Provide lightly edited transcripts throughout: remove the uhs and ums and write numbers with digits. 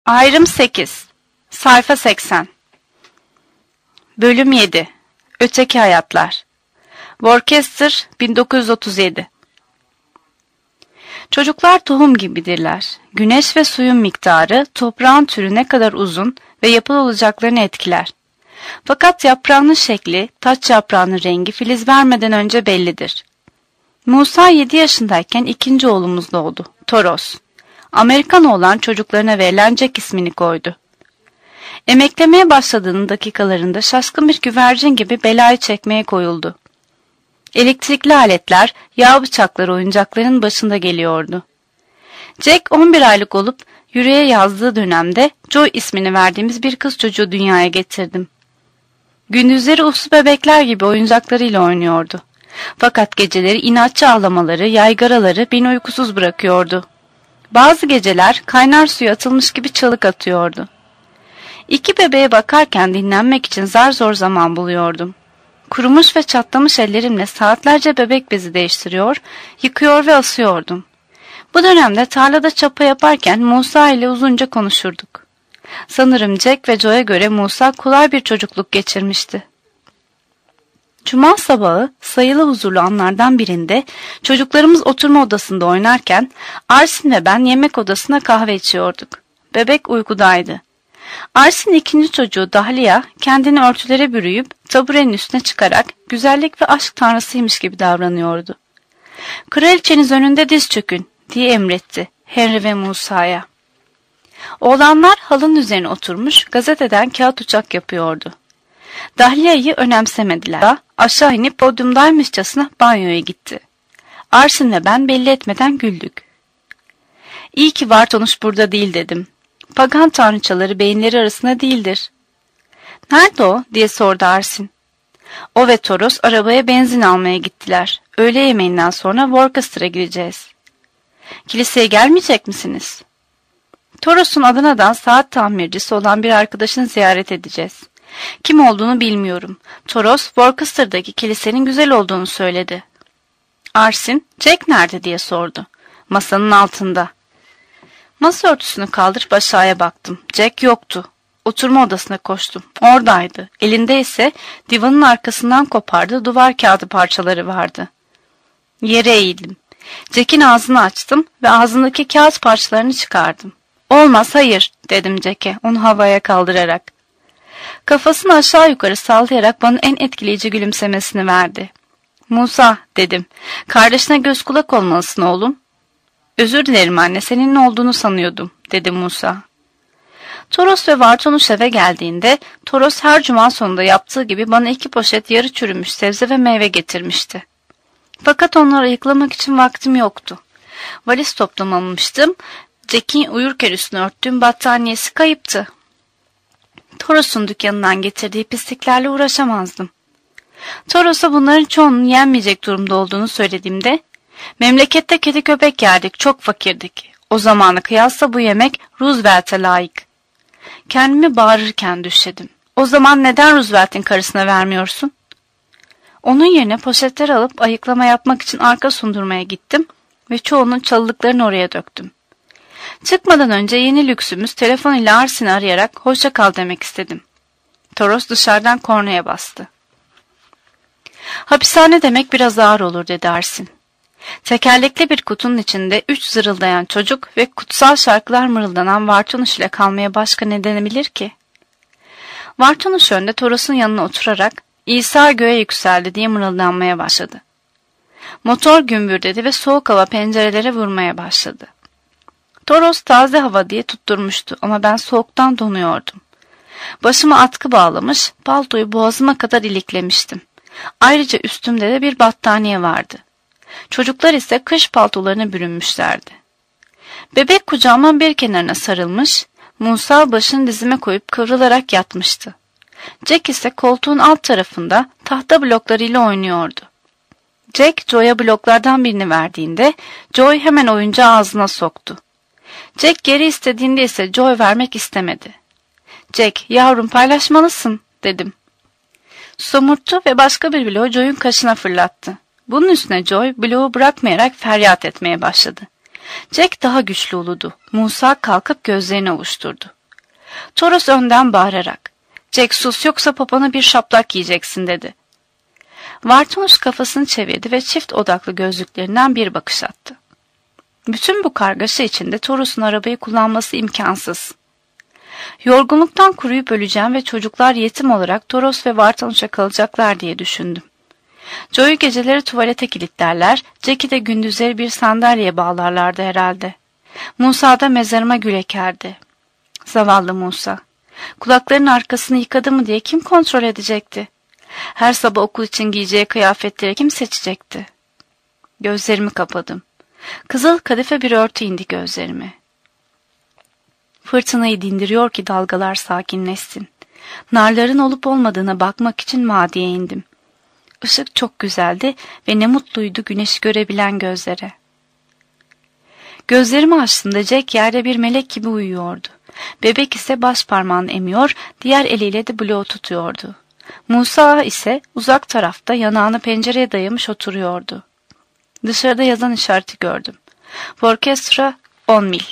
Ayrım 8. Sayfa 80. Bölüm 7. Öteki Hayatlar. Worcester, 1937. Çocuklar tohum gibidirler. Güneş ve suyun miktarı toprağın türü ne kadar uzun ve yapılı olacaklarını etkiler. Fakat yaprağının şekli, taç yaprağının rengi filiz vermeden önce bellidir. Musa 7 yaşındayken ikinci oğlumuz doğdu, Toros. Amerikan oğlan çocuklarına verilen Jack ismini koydu. Emeklemeye başladığının dakikalarında şaşkın bir güvercin gibi belayı çekmeye koyuldu. Elektrikli aletler, yağ bıçakları oyuncakların başında geliyordu. Jack 11 aylık olup yüreğe yazdığı dönemde Joy ismini verdiğimiz bir kız çocuğu dünyaya getirdim. Gündüzleri uslu bebekler gibi oyuncaklarıyla oynuyordu. Fakat geceleri inatçı ağlamaları, yaygaraları beni uykusuz bırakıyordu. Bazı geceler kaynar suya atılmış gibi çığlık atıyordu. İki bebeğe bakarken dinlenmek için zar zor zaman buluyordum. Kurumuş ve çatlamış ellerimle saatlerce bebek bezi değiştiriyor, yıkıyor ve asıyordum. Bu dönemde tarlada çapa yaparken Musa ile uzunca konuşurduk. Sanırım Jack ve Joe'ya göre Musa kolay bir çocukluk geçirmişti. Cuma sabahı sayılı huzurlu anlardan birinde çocuklarımız oturma odasında oynarken Arsin ve ben yemek odasına kahve içiyorduk. Bebek uykudaydı. Arsin ikinci çocuğu Dahlia kendini örtülere bürüyüp taburenin üstüne çıkarak güzellik ve aşk tanrısıymış gibi davranıyordu. "Kraliçeniz önünde diz çökün," diye emretti Henry ve Musa'ya. Oğlanlar halının üzerine oturmuş gazeteden kağıt uçak yapıyordu. Dahlia'yı önemsemediler. Aşağı inip podyumdaymışçasına banyoya gitti. Arsin ve ben belli etmeden güldük. "İyi ki Vartonuş burada değil," dedim. "Pagan tanrıçaları beyinleri arasında değildir." "Nerede o?" diye sordu Arsin. "O ve Toros arabaya benzin almaya gittiler. Öğle yemeğinden sonra Worcester'a gideceğiz." "Kiliseye gelmeyecek misiniz?" "Toros'un Adana'dan saat tamircisi olan bir arkadaşını ziyaret edeceğiz. Kim olduğunu bilmiyorum. Toros, Worcester'daki kilisenin güzel olduğunu söyledi." Arsin, "Jack nerede?" diye sordu. "Masanın altında." Masa örtüsünü kaldırıp aşağıya baktım. Jack yoktu. Oturma odasına koştum. Oradaydı. Elinde ise divanın arkasından kopardığı duvar kağıdı parçaları vardı. Yere eğildim. Jack'in ağzını açtım ve ağzındaki kağıt parçalarını çıkardım. "Olmaz, hayır," dedim Jack'e onu havaya kaldırarak. Kafasını aşağı yukarı sallayarak bana en etkileyici gülümsemesini verdi. "Musa," dedim, "kardeşine göz kulak olmalısın oğlum." "Özür dilerim anne, senin ne olduğunu sanıyordum," dedi Musa. Toros ve Vartonuş eve geldiğinde Toros her cuma sonunda yaptığı gibi bana 2 poşet yarı çürümüş sebze ve meyve getirmişti. Fakat onları ayıklamak için vaktim yoktu. Valiz toplamamıştım. Jack'in uyurken üstüne örttüğüm battaniyesi kayıptı. Toros'un dükkanından getirdiği pisliklerle uğraşamazdım. Toros'a bunların çoğunun yenmeyecek durumda olduğunu söylediğimde, "Memlekette kedi köpek yerdik, çok fakirdik. O zamana kıyasla bu yemek Roosevelt'e layık." Kendimi bağırırken düşledim. "O zaman neden Roosevelt'in karısına vermiyorsun?" Onun yerine poşetleri alıp ayıklama yapmak için arka sundurmaya gittim ve çoğunun çalılıklarını oraya döktüm. Çıkmadan önce yeni lüksümüz telefon ile Arsin'i arayarak hoşça kal demek istedim. Toros dışarıdan kornaya bastı. "Hapishane demek biraz ağır olur," dedi Arsin. Tekerlekli bir kutunun içinde 3 zırıldayan çocuk ve kutsal şarkılar mırıldanan Vartonuş ile kalmaya başka ne denebilir ki? Vartonuş önde Toros'un yanına oturarak "İsa göğe yükseldi," diye mırıldanmaya başladı. Motor gümbürdedi ve soğuk hava pencerelere vurmaya başladı. Toros taze hava diye tutturmuştu ama ben soğuktan donuyordum. Başıma atkı bağlamış, paltoyu boğazıma kadar iliklemiştim. Ayrıca üstümde de bir battaniye vardı. Çocuklar ise kış paltolarına bürünmüşlerdi. Bebek kucağımın bir kenarına sarılmış, Musa başını dizime koyup kıvrılarak yatmıştı. Jack ise koltuğun alt tarafında tahta bloklarıyla oynuyordu. Jack, Joy'a bloklardan birini verdiğinde Joy hemen oyuncağı ağzına soktu. Jack geri istediğinde ise Joy vermek istemedi. "Jack, yavrum paylaşmalısın," dedim. Somurttu ve başka bir bloğu Joy'un kaşına fırlattı. Bunun üstüne Joy bloğu bırakmayarak feryat etmeye başladı. Jack daha güçlü uludu. Musa kalkıp gözlerini ovuşturdu. Toros önden bağırarak, "Jack sus, yoksa popona bir şaplak yiyeceksin," dedi. Vartanus kafasını çevirdi ve çift odaklı gözlüklerinden bir bakış attı. Bütün bu kargaşa içinde Toros'un arabayı kullanması imkansız. Yorgunluktan kuruyup öleceğim ve çocuklar yetim olarak Toros ve Vartanus'a kalacaklar diye düşündüm. Joe'yu geceleri tuvalete kilitlerler, Jack'i de gündüzleri bir sandalyeye bağlarlardı herhalde. Musa da mezarıma gül ekerdi. Zavallı Musa. Kulaklarının arkasını yıkadı mı diye kim kontrol edecekti? Her sabah okul için giyeceği kıyafetleri kim seçecekti? Gözlerimi kapadım. Kızıl kadife bir örtü indi gözlerime. Fırtınayı dindiriyor ki dalgalar sakinleşsin. Narların olup olmadığına bakmak için vadiye indim. Işık çok güzeldi ve ne mutluydu güneşi görebilen gözlere. Gözlerimi açtığımda Jack yerde bir melek gibi uyuyordu. Bebek ise baş parmağını emiyor, diğer eliyle de bloğu tutuyordu. Musa ise uzak tarafta yanağını pencereye dayamış oturuyordu. Dışarıda yazan işareti gördüm. Worcester 10 mil.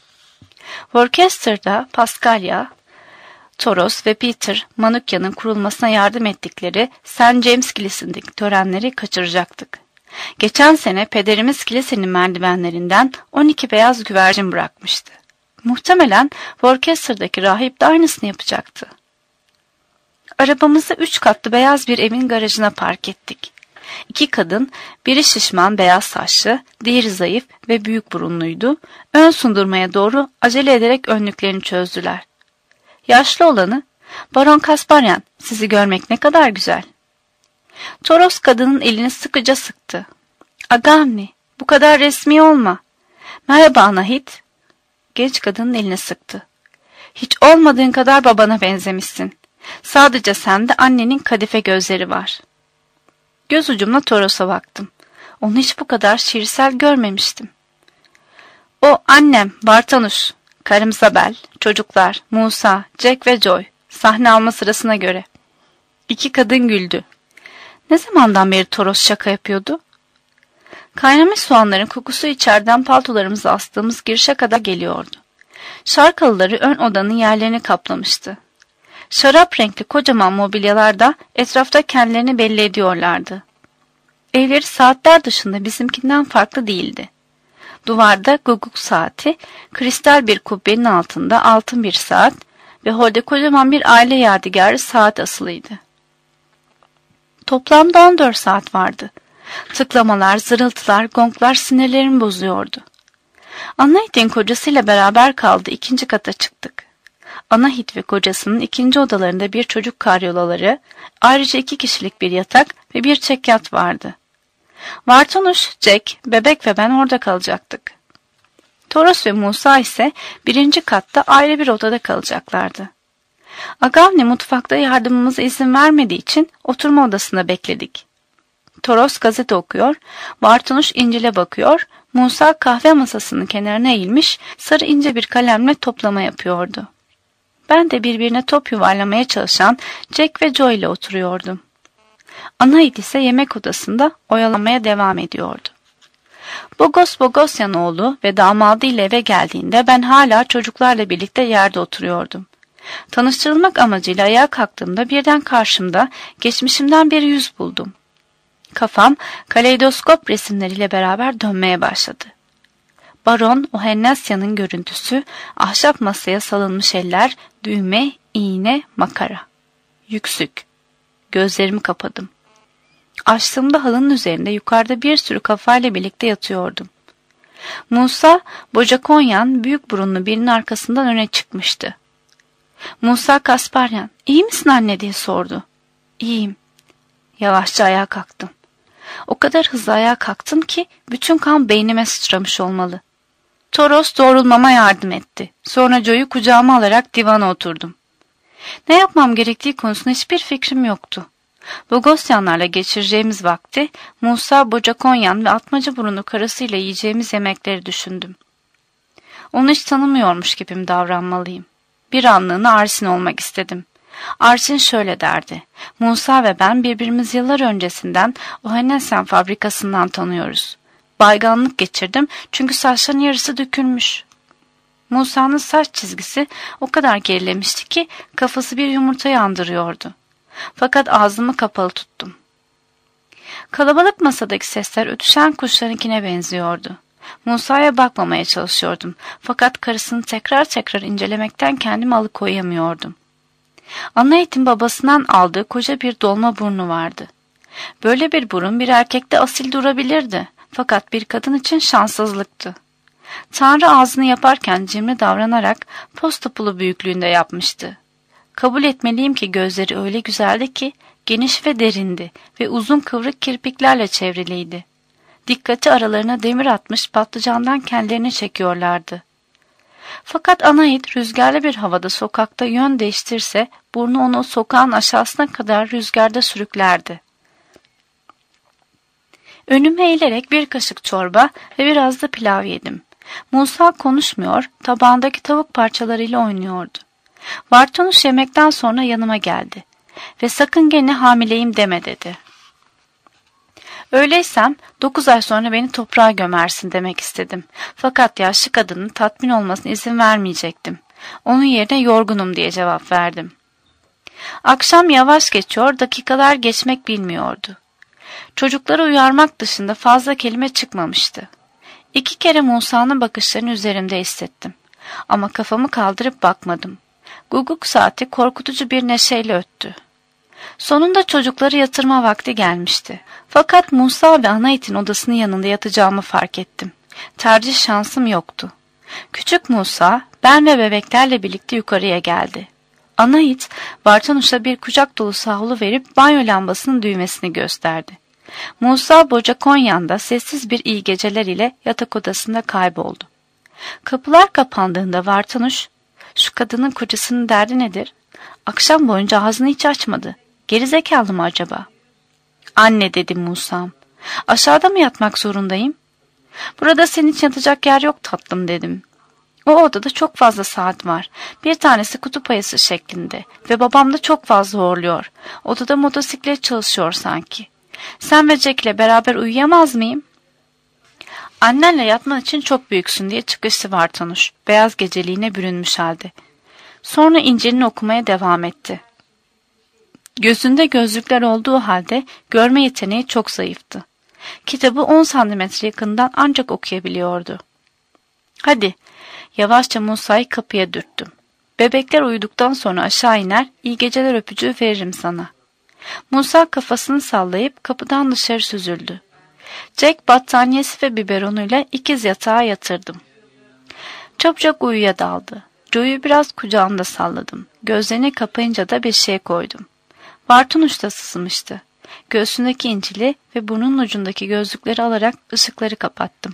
Worcester'da Paskalya, Toros ve Peter, Manukya'nın kurulmasına yardım ettikleri St. James Kilisesi'ndeki törenleri kaçıracaktık. Geçen sene pederimiz kilisenin merdivenlerinden 12 beyaz güvercin bırakmıştı. Muhtemelen Worcester'daki rahip de aynısını yapacaktı. Arabamızı 3 katlı beyaz bir evin garajına park ettik. 2 kadın, biri şişman beyaz saçlı, diğeri zayıf ve büyük burunluydu. Ön sundurmaya doğru acele ederek önlüklerini çözdüler. Yaşlı olanı, "Baron Kasparyan, sizi görmek ne kadar güzel." Toros kadının elini sıkıca sıktı. "Agavni, bu kadar resmi olma." "Merhaba Anahit." Genç kadının elini sıktı. "Hiç olmadığın kadar babana benzemişsin. Sadece sende annenin kadife gözleri var." Göz ucumla Toros'a baktım. Onu hiç bu kadar şiirsel görmemiştim. "O annem, Vartanus, karım Zabel, çocuklar, Musa, Jack ve Joy, sahne alma sırasına göre." İki kadın güldü. Ne zamandan beri Toros şaka yapıyordu? Kaynamış soğanların kokusu içeriden paltolarımızı astığımız girişe kadar geliyordu. Şarkalıları ön odanın yerlerini kaplamıştı. Şarap renkli kocaman mobilyalar da etrafta kendilerini belli ediyorlardı. Evleri saatler dışında bizimkinden farklı değildi. Duvarda guguk saati, kristal bir kubbenin altında altın bir saat ve holde kocaman bir aile yadigarı saat asılıydı. Toplamda 14 saat vardı. Tıklamalar, zırıltılar, gonglar sinirlerimi bozuyordu. Anahit'in kocasıyla beraber kaldı, ikinci kata çıktık. Anahit ve kocasının ikinci odalarında bir çocuk karyolaları, ayrıca 2 kişilik bir yatak ve bir çekyat vardı. Vartanus, Jack, bebek ve ben orada kalacaktık. Toros ve Musa ise birinci katta ayrı bir odada kalacaklardı. Agavni mutfakta yardımımıza izin vermediği için oturma odasında bekledik. Toros gazete okuyor, Vartanus İncil'e bakıyor, Musa kahve masasının kenarına eğilmiş sarı ince bir kalemle toplama yapıyordu. Ben de birbirine top yuvarlamaya çalışan Jack ve Joy ile oturuyordum. Anahit ise yemek odasında oyalamaya devam ediyordu. Bogos Bogosyanoğlu ve damadı ile eve geldiğinde ben hala çocuklarla birlikte yerde oturuyordum. Tanıştırılmak amacıyla ayağa kalktığımda birden karşımda geçmişimden bir yüz buldum. Kafam kaleidoskop resimleriyle beraber dönmeye başladı. Baron Ohennasya'nın görüntüsü, ahşap masaya salınmış eller, düğme, iğne, makara. Yüksük. Gözlerimi kapadım. Açtığımda halının üzerinde yukarıda bir sürü kafayla birlikte yatıyordum. Musa, Bocakonyan büyük burunlu birinin arkasından öne çıkmıştı. Musa Kasparyan, "İyi misin anne?" diye sordu. "İyiyim." Yavaşça ayağa kalktım. O kadar hızlı ayağa kalktım ki bütün kan beynime sıçramış olmalı. Toros doğrulmama yardım etti. Sonra Joe'yu kucağıma alarak divana oturdum. Ne yapmam gerektiği konusunda hiçbir fikrim yoktu. Bogosyanlarla geçireceğimiz vakti Musa, Bocakonyan ve Atmaca burunlu karısıyla yiyeceğimiz yemekleri düşündüm. Onu hiç tanımıyormuş gibim davranmalıyım. Bir anlığına Arsin olmak istedim. Arsin şöyle derdi: "Musa ve ben birbirimizi yıllar öncesinden Ohennesen fabrikasından tanıyoruz. Bayganlık geçirdim çünkü saçların yarısı dökülmüş. Musa'nın saç çizgisi o kadar gerilemişti ki kafası bir yumurtayı andırıyordu. Fakat ağzımı kapalı tuttum. Kalabalık masadaki sesler ötüşen kuşlarınkine benziyordu. Musa'ya bakmamaya çalışıyordum. Fakat karısını tekrar tekrar incelemekten kendimi alıkoyamıyordum. Anait'in babasından aldığı koca bir dolma burnu vardı. Böyle bir burun bir erkekte asil durabilirdi. Fakat bir kadın için şanssızlıktı. Tanrı ağzını yaparken cimri davranarak posta pulu büyüklüğünde yapmıştı. Kabul etmeliyim ki gözleri öyle güzeldi ki geniş ve derindi ve uzun kıvrık kirpiklerle çevriliydi. Dikkati aralarına demir atmış patlıcandan kendilerini çekiyorlardı. Fakat Anait rüzgarlı bir havada sokakta yön değiştirse burnu onu sokağın aşağısına kadar rüzgarda sürüklerdi. Önüme eğilerek bir kaşık çorba ve biraz da pilav yedim. Musa konuşmuyor, tabağındaki tavuk parçalarıyla oynuyordu. Vartonuş yemekten sonra yanıma geldi ve sakın gene hamileyim deme dedi. Öyleysem 9 ay sonra beni toprağa gömersin demek istedim. Fakat yaşlı kadının tatmin olmasına izin vermeyecektim. Onun yerine yorgunum diye cevap verdim. Akşam yavaş geçiyor, dakikalar geçmek bilmiyordu. Çocukları uyarmak dışında fazla kelime çıkmamıştı. 2 kere Musa'nın bakışlarını üzerimde hissettim. Ama kafamı kaldırıp bakmadım. Guguk saati korkutucu bir neşeyle öttü. Sonunda çocukları yatırma vakti gelmişti. Fakat Musa ve Anait'in odasının yanında yatacağımı fark ettim. Tercih şansım yoktu. Küçük Musa, ben ve bebeklerle birlikte yukarıya geldi. Anait, Bartanuş'a bir kucak dolusu havlu verip banyo lambasının düğmesini gösterdi. Musa Boca Konyan'da sessiz bir iyi geceler ile yatak odasında kayboldu. Kapılar kapandığında Vartanuş, "Şu kadının kocasının derdi nedir? Akşam boyunca ağzını hiç açmadı. Gerizekalı mı acaba?" "Anne," dedi Musa'm. "Aşağıda mı yatmak zorundayım?" "Burada senin için yatacak yer yok tatlım," dedim. "O odada çok fazla saat var. Bir tanesi kutup ayısı şeklinde ve babam da çok fazla horluyor. Odada motosiklet çalışıyor sanki. Sen ve Jack ile beraber uyuyamaz mıyım?" "Annenle yatman için çok büyüksün," diye çıkıştı Vartanuş, beyaz geceliğine bürünmüş halde. Sonra İncil'ini okumaya devam etti. Gözünde gözlükler olduğu halde görme yeteneği çok zayıftı. Kitabı 10 santimetre yakından ancak okuyabiliyordu. "Hadi," yavaşça Musa'yı kapıya dürttüm. "Bebekler uyuduktan sonra aşağı iner, iyi geceler öpücüğü veririm sana." Musa kafasını sallayıp kapıdan dışarı süzüldü. Jack battaniyesi ve biberonuyla ikiz yatağa yatırdım. Çabucak uyuya daldı. Joe'yu biraz kucağımda salladım. Gözlerini kapayınca da bir şey koydum. Vartunuş da sızmıştı. Göğsündeki incili ve burnunun ucundaki gözlükleri alarak ışıkları kapattım.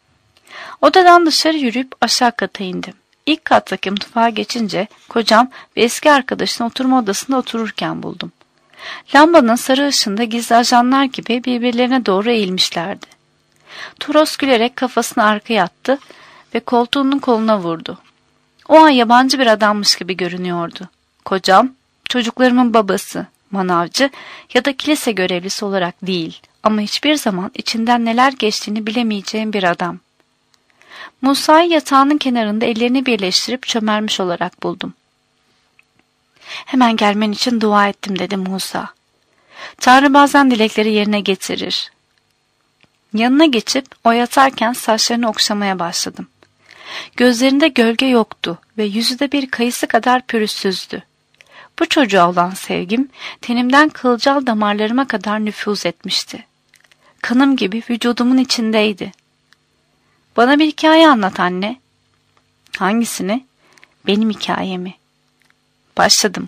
Odadan dışarı yürüyüp aşağı kata indim. İlk kattaki mutfağa geçince kocam ve eski arkadaşını oturma odasında otururken buldum. Lambanın sarı ışığında gizli ajanlar gibi birbirlerine doğru eğilmişlerdi. Toros gülerek kafasını arkaya attı ve koltuğunun koluna vurdu. O an yabancı bir adammış gibi görünüyordu. Kocam, çocuklarımın babası, manavcı ya da kilise görevlisi olarak değil ama hiçbir zaman içinden neler geçtiğini bilemeyeceğim bir adam. Musa'yı yatağının kenarında ellerini birleştirip çömelmiş olarak buldum. "Hemen gelmen için dua ettim," dedi Musa. "Tanrı bazen dilekleri yerine getirir." Yanına geçip o yatarken saçlarını okşamaya başladım. Gözlerinde gölge yoktu ve yüzü de bir kayısı kadar pürüzsüzdü. Bu çocuğa olan sevgim tenimden kılcal damarlarıma kadar nüfuz etmişti. Kanım gibi vücudumun içindeydi. "Bana bir hikaye anlat anne." "Hangisini?" "Benim hikayemi." Başladım.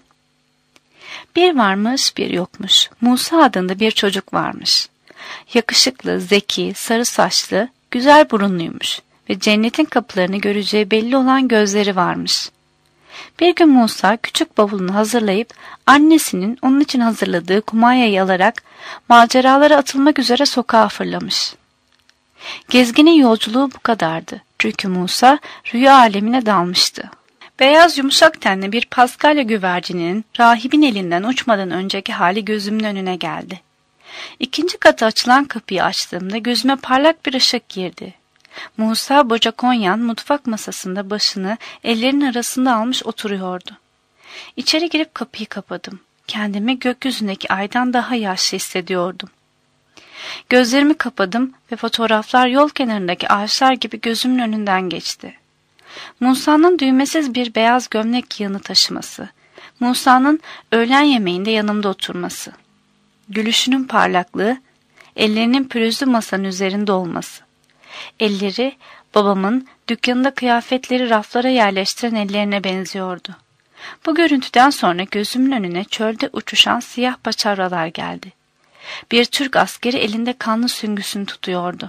Bir varmış bir yokmuş. Musa adında bir çocuk varmış. Yakışıklı, zeki, sarı saçlı, güzel burunluymuş ve cennetin kapılarını göreceği belli olan gözleri varmış. Bir gün Musa küçük bavulunu hazırlayıp annesinin onun için hazırladığı kumanyayı alarak maceralara atılmak üzere sokağa fırlamış. Gezginin yolculuğu bu kadardı. Çünkü Musa rüya alemine dalmıştı. Beyaz yumuşak tenli bir paskalya güvercininin rahibin elinden uçmadan önceki hali gözümün önüne geldi. İkinci kata açılan kapıyı açtığımda gözüme parlak bir ışık girdi. Musa Bocakonyan mutfak masasında başını ellerinin arasında almış oturuyordu. İçeri girip kapıyı kapadım. Kendimi gökyüzündeki aydan daha yaşlı hissediyordum. Gözlerimi kapadım ve fotoğraflar yol kenarındaki ağaçlar gibi gözümün önünden geçti. Musa'nın düğmesiz bir beyaz gömlek yığını taşıması, Musa'nın öğlen yemeğinde yanımda oturması, gülüşünün parlaklığı, ellerinin pürüzlü masanın üzerinde olması, elleri babamın dükkanında kıyafetleri raflara yerleştiren ellerine benziyordu. Bu görüntüden sonra gözümün önüne çölde uçuşan siyah paçavralar geldi. Bir Türk askeri elinde kanlı süngüsünü tutuyordu.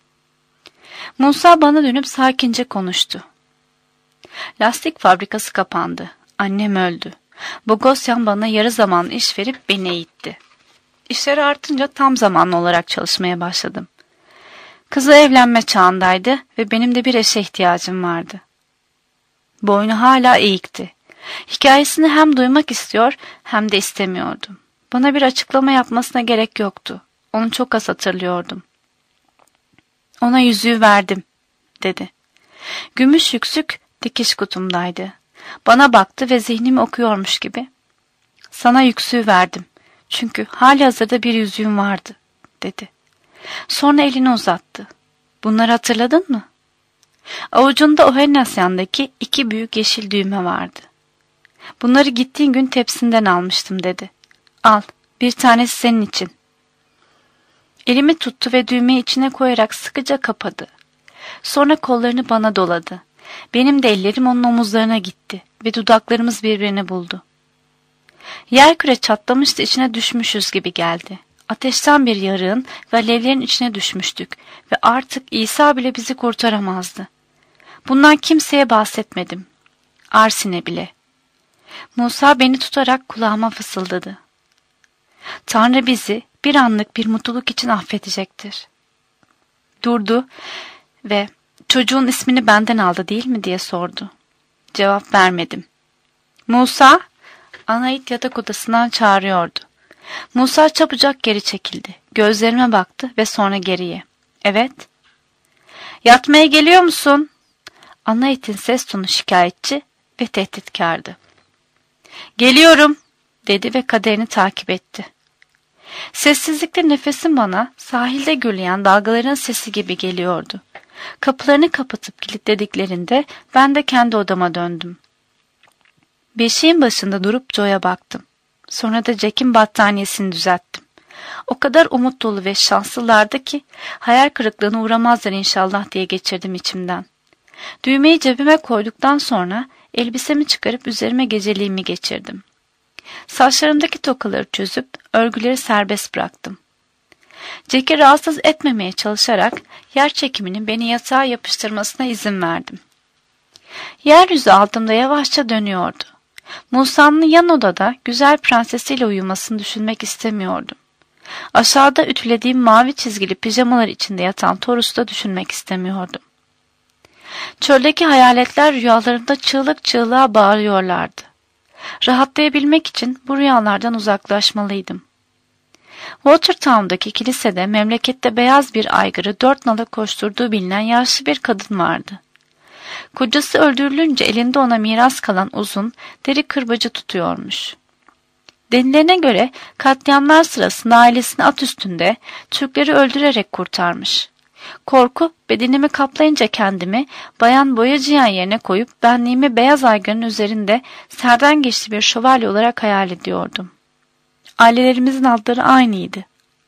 Musa bana dönüp sakince konuştu. Lastik fabrikası kapandı. Annem öldü. Bogosyan bana yarı zamanlı iş verip beni eğitti. İşleri artınca tam zamanlı olarak çalışmaya başladım. Kızı evlenme çağındaydı ve benim de bir eşe ihtiyacım vardı. Boynu hala eğikti. Hikayesini hem duymak istiyor hem de istemiyordum. Bana bir açıklama yapmasına gerek yoktu. Onu çok az hatırlıyordum. Ona yüzüğü verdim, dedi. Gümüş yüksük dikiş kutumdaydı. Bana baktı ve zihnimi okuyormuş gibi. Sana yüzüğü verdim. Çünkü halihazırda bir yüzüğüm vardı, dedi. Sonra elini uzattı. Bunları hatırladın mı? Avucunda Ohenasyan'daki 2 büyük yeşil düğme vardı. Bunları gittiğin gün tepsinden almıştım, dedi. Al, bir tanesi senin için. Elimi tuttu ve düğmeyi içine koyarak sıkıca kapadı. Sonra kollarını bana doladı. Benim de ellerim onun omuzlarına gitti ve dudaklarımız birbirini buldu. Yerküre çatlamıştı, içine düşmüşüz gibi geldi. Ateşten bir yarığın ve alevlerin içine düşmüştük ve artık İsa bile bizi kurtaramazdı. Bundan kimseye bahsetmedim. Arsin'e bile. Musa beni tutarak kulağıma fısıldadı. Tanrı bizi bir anlık bir mutluluk için affedecektir. Durdu ve çocuğun ismini benden aldı değil mi diye sordu. Cevap vermedim. Musa, Anait yatak odasından çağırıyordu. Musa çabucak geri çekildi. Gözlerime baktı ve sonra geriye. Evet. Yatmaya geliyor musun? Anait'in ses tonu şikayetçi ve tehditkardı. Geliyorum, dedi ve kaderini takip etti. Sessizlikte nefesim bana sahilde gürleyen dalgaların sesi gibi geliyordu. Kapılarını kapatıp kilitlediklerinde ben de kendi odama döndüm. Beşiğin başında durup Joe'ya baktım. Sonra da Jack'in battaniyesini düzelttim. O kadar umut dolu ve şanslılardı ki hayal kırıklığına uğramazlar inşallah diye geçirdim içimden. Düğmeyi cebime koyduktan sonra elbisemi çıkarıp üzerime geceliğimi geçirdim. Saçlarımdaki tokaları çözüp örgüleri serbest bıraktım. Jack'i rahatsız etmemeye çalışarak yer çekiminin beni yatağa yapıştırmasına izin verdim. Yeryüzü altımda yavaşça dönüyordu. Musa'nın yan odada güzel prensesiyle uyumasını düşünmek istemiyordum. Aşağıda ütülediğim mavi çizgili pijamalar içinde yatan Torus'u da düşünmek istemiyordum. Çöldeki hayaletler rüyalarımda çığlık çığlığa bağırıyorlardı. Rahatlayabilmek için bu rüyalardan uzaklaşmalıydım. Watertown'daki kilisede memlekette beyaz bir aygırı 4 nala koşturduğu bilinen yaşlı bir kadın vardı. Kocası öldürülünce elinde ona miras kalan uzun, deri kırbacı tutuyormuş. Denilene göre katliamlar sırasında ailesini at üstünde Türkleri öldürerek kurtarmış. Korku bedenimi kaplayınca kendimi bayan boyacıyan yerine koyup benliğimi beyaz aygırın üzerinde serden geçti bir şövalye olarak hayal ediyordum. Ailelerimizin adları aynıydı.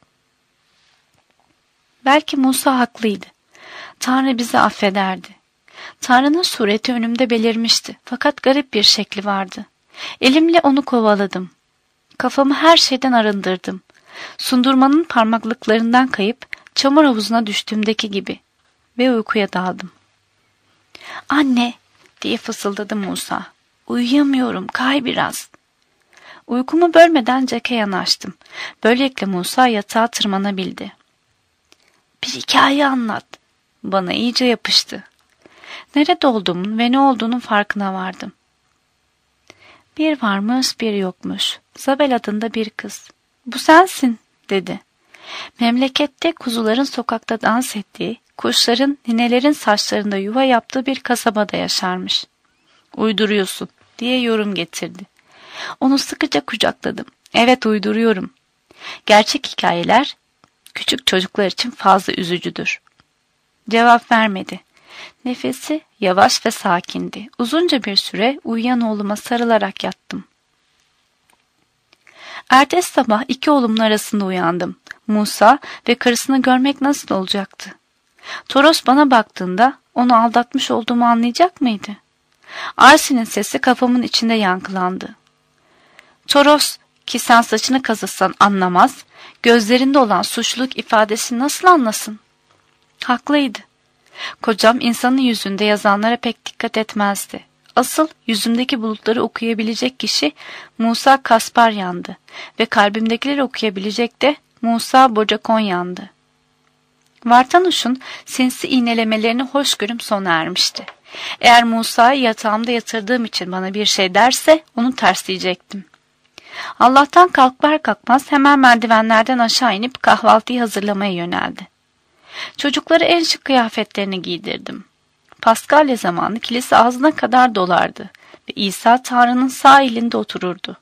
Belki Musa haklıydı. Tanrı bizi affederdi. Tanrı'nın sureti önümde belirmişti fakat garip bir şekli vardı. Elimle onu kovaladım. Kafamı her şeyden arındırdım. Sundurmanın parmaklıklarından kayıp çamur havuzuna düştüğümdeki gibi ve uykuya daldım. Anne diye fısıldadı Musa. Uyuyamıyorum, kay biraz. Uykumu bölmeden Jack'e yanaştım. Böylelikle Musa yatağa tırmanabildi. Bir hikaye anlat. Bana iyice yapıştı. Nerede olduğumun ve ne olduğunun farkına vardım. Bir varmış bir yokmuş. Zabel adında bir kız. Bu sensin dedi. Memlekette kuzuların sokakta dans ettiği, kuşların, ninelerin saçlarında yuva yaptığı bir kasabada yaşarmış. "Uyduruyorsun," diye yorum getirdi. Onu sıkıca kucakladım. "Evet, uyduruyorum. Gerçek hikayeler küçük çocuklar için fazla üzücüdür." Cevap vermedi. Nefesi yavaş ve sakindi. Uzunca bir süre uyuyan oğluma sarılarak yattım. Ertesi sabah iki oğlumun arasında uyandım. Musa ve karısını görmek nasıl olacaktı? Toros bana baktığında onu aldatmış olduğumu anlayacak mıydı? Arsin'in sesi kafamın içinde yankılandı. "Toros, ki sen saçını kazısan anlamaz, gözlerinde olan suçluluk ifadesini nasıl anlasın?" Haklıydı. Kocam insanın yüzünde yazanlara pek dikkat etmezdi. Asıl yüzümdeki bulutları okuyabilecek kişi Musa Kasparyan'dı ve kalbimdekileri okuyabilecek de Musa Bocakonyan'dı. Vartanuş'un sinsi iğnelemelerini hoşgörüm sona ermişti. Eğer Musa'yı yatağımda yatırdığım için bana bir şey derse onu tersleyecektim. Allah'tan kalkar kalkmaz hemen merdivenlerden aşağı inip kahvaltıyı hazırlamaya yöneldi. Çocukları en şık kıyafetlerini giydirdim. Paskalya zamanı kilise ağzına kadar dolardı ve İsa Tanrı'nın sağ elinde otururdu.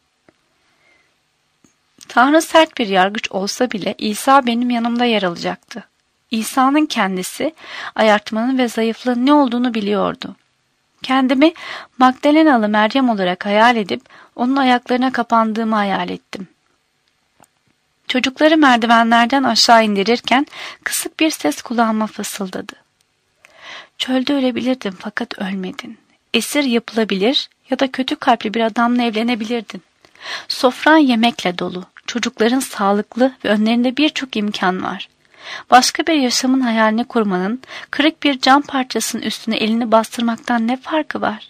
Tanrı sert bir yargıç olsa bile İsa benim yanımda yer alacaktı. İsa'nın kendisi ayartmanın ve zayıflığın ne olduğunu biliyordu. Kendimi Magdalenalı Meryem olarak hayal edip onun ayaklarına kapandığımı hayal ettim. Çocukları merdivenlerden aşağı indirirken kısık bir ses kulağıma fısıldadı. "Çölde ölebilirdin fakat ölmedin. Esir yapılabilir ya da kötü kalpli bir adamla evlenebilirdin. Sofran yemekle dolu, çocukların sağlıklı ve önlerinde birçok imkan var. Başka bir yaşamın hayalini kurmanın, kırık bir cam parçasının üstüne elini bastırmaktan ne farkı var?"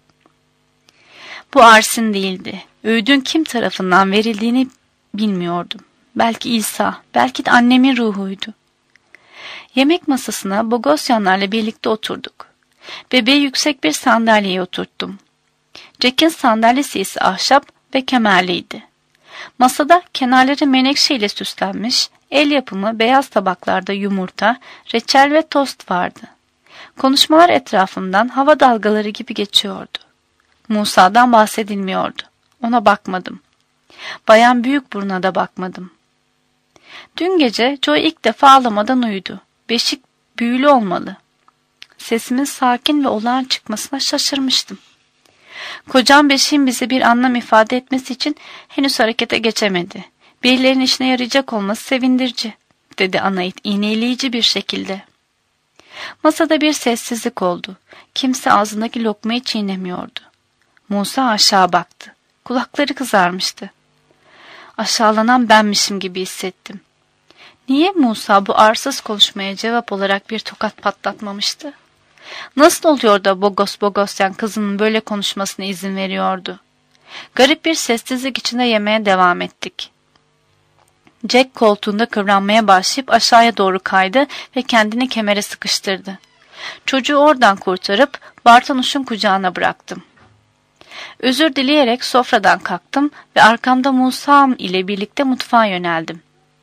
Bu Arsin değildi. Öğüdün kim tarafından verildiğini bilmiyordum. Belki İsa, belki de annemin ruhuydu. Yemek masasına Bogosyanlarla birlikte oturduk. Bebeği yüksek bir sandalyeye oturttum. Jack'in sandalyesi ise ahşap ve kemerliydi. Masada kenarları menekşe ile süslenmiş, el yapımı beyaz tabaklarda yumurta, reçel ve tost vardı. Konuşmalar etrafımdan hava dalgaları gibi geçiyordu. Musa'dan bahsedilmiyordu. Ona bakmadım. Bayan Büyükburun'a da bakmadım. Dün gece Joy ilk defa ağlamadan uyudu. Beşik büyülü olmalı. Sesimin sakin ve olağan çıkmasına şaşırmıştım. Kocam beşiğin bize bir anlam ifade etmesi için henüz harekete geçemedi. Birilerinin işine yarayacak olması sevindirici, dedi Anait iğneleyici bir şekilde. Masada bir sessizlik oldu. Kimse ağzındaki lokmayı çiğnemiyordu. Musa aşağı baktı. Kulakları kızarmıştı. Aşağılanan benmişim gibi hissettim. Niye Musa bu arsız konuşmaya cevap olarak bir tokat patlatmamıştı? Nasıl oluyor da Bogosyan kızının böyle konuşmasına izin veriyordu? Garip bir sessizlik içinde yemeğe devam ettik. Jack koltuğunda kıvranmaya başlayıp aşağıya doğru kaydı ve kendini kemere sıkıştırdı. Çocuğu oradan kurtarıp Bartanuş'un kucağına bıraktım. Özür dileyerek sofradan kalktım ve arkamda Musa'm ile birlikte mutfağa yöneldim.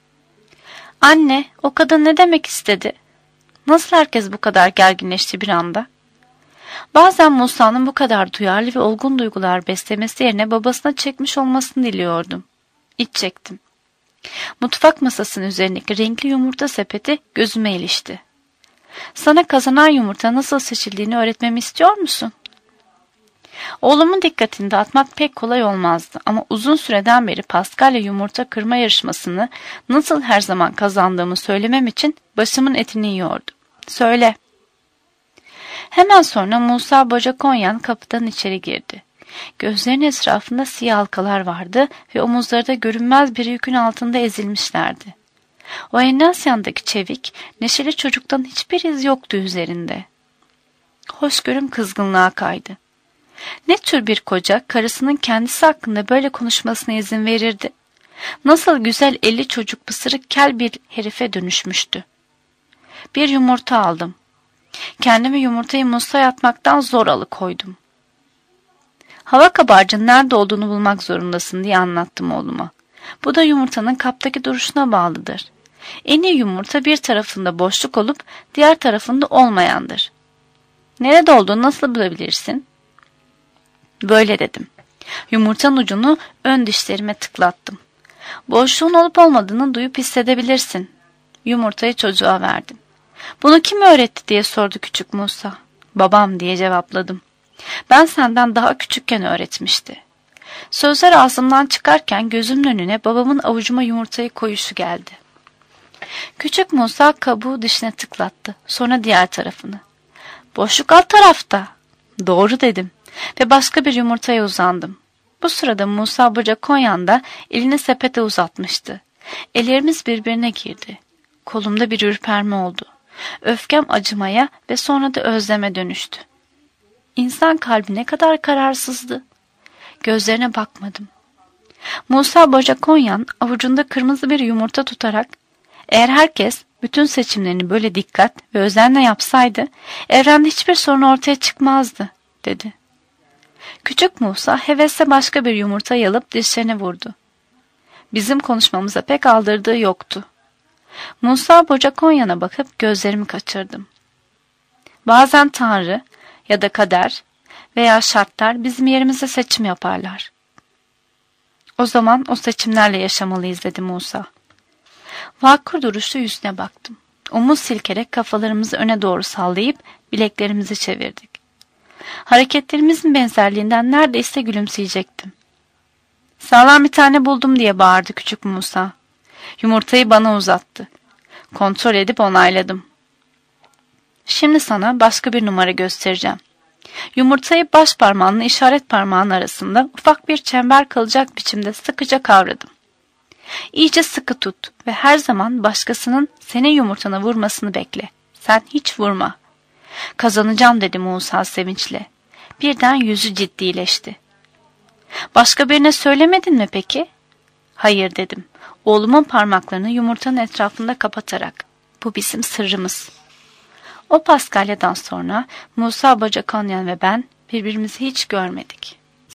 Anne, o kadın ne demek istedi? Nasıl herkes bu kadar gerginleşti bir anda? Bazen Musa'nın bu kadar duyarlı ve olgun duygular beslemesi yerine babasına çekmiş olmasını diliyordum. İç çektim. Mutfak masasının üzerindeki renkli yumurta sepeti gözüme ilişti. Sana kazanan yumurta nasıl seçildiğini öğretmemi istiyor musun? Oğlumun dikkatini dağıtmak pek kolay olmazdı ama uzun süreden beri Paskalya yumurta kırma yarışmasını nasıl her zaman kazandığımı söylemem için başımın etini yiyordu. Söyle. Hemen sonra Musa Bocakonyan kapıdan içeri girdi. Gözlerinin etrafında siyah halkalar vardı ve omuzları da görünmez bir yükün altında ezilmişlerdi. O Ennasya'ndaki çevik, neşeli çocuktan hiçbir iz yoktu üzerinde. Hoşgörüm kızgınlığa kaydı. Ne tür bir koca karısının kendisi hakkında böyle konuşmasına izin verirdi? Nasıl güzel 50 çocuk pısırık kel bir herife dönüşmüştü. Bir yumurta aldım. Kendimi yumurtayı musaya atmaktan zor alıkoydum. Hava kabarcının nerede olduğunu bulmak zorundasın diye anlattım oğluma. Bu da yumurtanın kaptaki duruşuna bağlıdır. En iyi yumurta bir tarafında boşluk olup diğer tarafında olmayandır. Nerede olduğunu nasıl bulabilirsin? Böyle dedim. Yumurtanın ucunu ön dişlerime tıklattım. Boşluğun olup olmadığını duyup hissedebilirsin. Yumurtayı çocuğa verdim. Bunu kim öğretti diye sordu küçük Musa. Babam diye cevapladım. Ben senden daha küçükken öğretmişti. Sözler ağzımdan çıkarken gözümün önüne babamın avucuma yumurtayı koyuşu geldi. Küçük Musa kabuğu dişine tıklattı. Sonra diğer tarafını. Boşluk alt tarafta. Doğru dedim. Ve başka bir yumurtaya uzandım. Bu sırada Musa Konya da elini sepete uzatmıştı. Ellerimiz birbirine girdi. Kolumda bir ürperme oldu. Öfkem acımaya ve sonra da özleme dönüştü. İnsan kalbi ne kadar kararsızdı. Gözlerine bakmadım. Musa Konyan avucunda kırmızı bir yumurta tutarak, eğer herkes bütün seçimlerini böyle dikkat ve özenle yapsaydı, evrende hiçbir sorun ortaya çıkmazdı, dedi. Küçük Musa hevesle başka bir yumurta alıp dişlerine vurdu. Bizim konuşmamıza pek aldırdığı yoktu. Musa Konyan'a bakıp gözlerimi kaçırdım. Bazen Tanrı ya da kader veya şartlar bizim yerimize seçim yaparlar. O zaman o seçimlerle yaşamalıyız, dedi Musa. Vakur duruşlu yüzüne baktım. Omuz silkerek kafalarımızı öne doğru sallayıp bileklerimizi çevirdik. Hareketlerimizin benzerliğinden neredeyse gülümseyecektim. Sağlam bir tane buldum diye bağırdı küçük Musa. Yumurtayı bana uzattı. Kontrol edip onayladım. Şimdi sana başka bir numara göstereceğim. Yumurtayı baş parmağınla işaret parmağın arasında ufak bir çember kalacak biçimde sıkıca kavradım. İyice sıkı tut ve her zaman başkasının senin yumurtana vurmasını bekle. Sen hiç vurma. Kazanacağım, dedi Musa sevinçle. Birden yüzü ciddileşti. Başka birine söylemedin mi peki? Hayır, dedim. Oğlumun parmaklarını yumurtanın etrafında kapatarak. Bu bizim sırrımız. O Paskalya'dan sonra Musa Konyan ve ben birbirimizi hiç görmedik.